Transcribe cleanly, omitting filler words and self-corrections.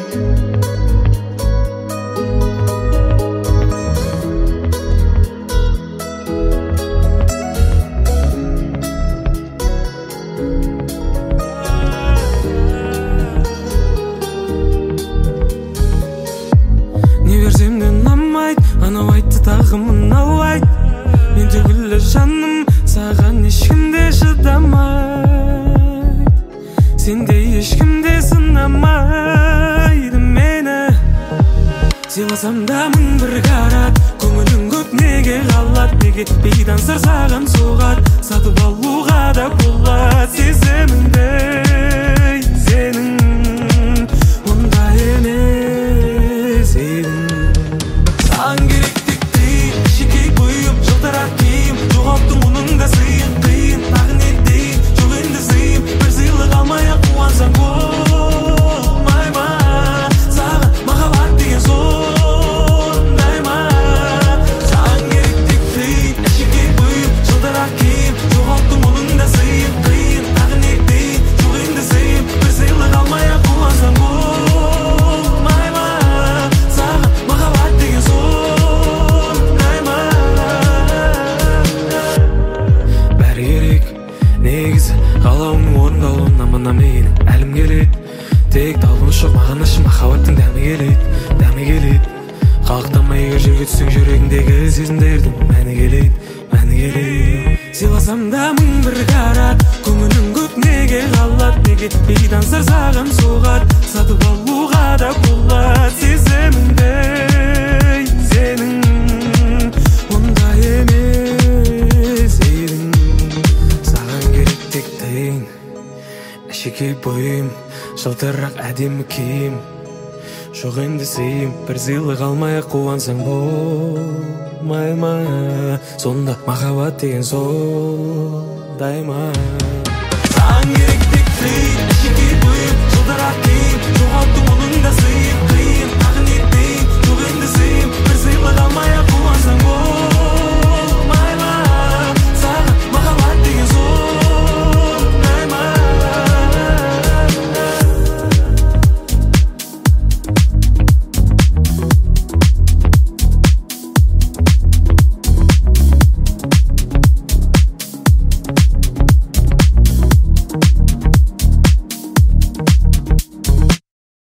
Анау айтты тағы мынау айт, мен түгілі жаным саған ешкімде шыдамайды, сенде ешкімде сынамайды мені. Сыйласам да мың бір қарат, көңілің көп неге қалады, неге бейдан сыр саған соғады, сатып алуға да болады сезіміңді. Сенің ондай емес едің. Саған керек тек дейін, шекей бұйым, жылтырақ киім, жоғалттың мұның да сыйын қиын. Тағы не дейін, жоқ енді сыйым, бір сыйлық алмай-ақ қуансаң болмай ма? Саған махаббат деген сондай ма? Саған керек тек дейін, шекей бұйым, жылтырақ киім, жоғалттың мұның да сыйын қиын. Тағы не дейін, жоқ енді сыйым, бір сыйлық алмай-ақ қуансаң болмай ма? Саған махаббат деген сондай ма? Бәрі керек негізі, қалауымның орындалуына мына менің әлім келеді. Тек талпыныс жоқ маған ішім, махаббаттың дәмі келеді, дәмі келеді. Қалықтамай егер жерге түссең жүрегіңдегі сезімдердің мәні келеді, мәні келеді. Сыйласам да мың бір қарат, көңілің көп неге қалады, неге бейдан сыр саған соғады, сатып алуға да болады сезіміңді. Сенің ондай емес едің. Саған керек тек тиын, әшекей бойым, жылтырақ әдемі киім, жоқ енді сыйым, бір сыйлық алмай-ақ қуансаң болмай ма? Сонда махаббат деген сондай ма? Саған керек тек тиын, әшекей бойым, жылтырақ киім, жоғалттың оның да сыйын қиын. Тағы не дейін, жоқ енді сыйым, бір сыйлық алмай-ақ қуансаң болмай ма?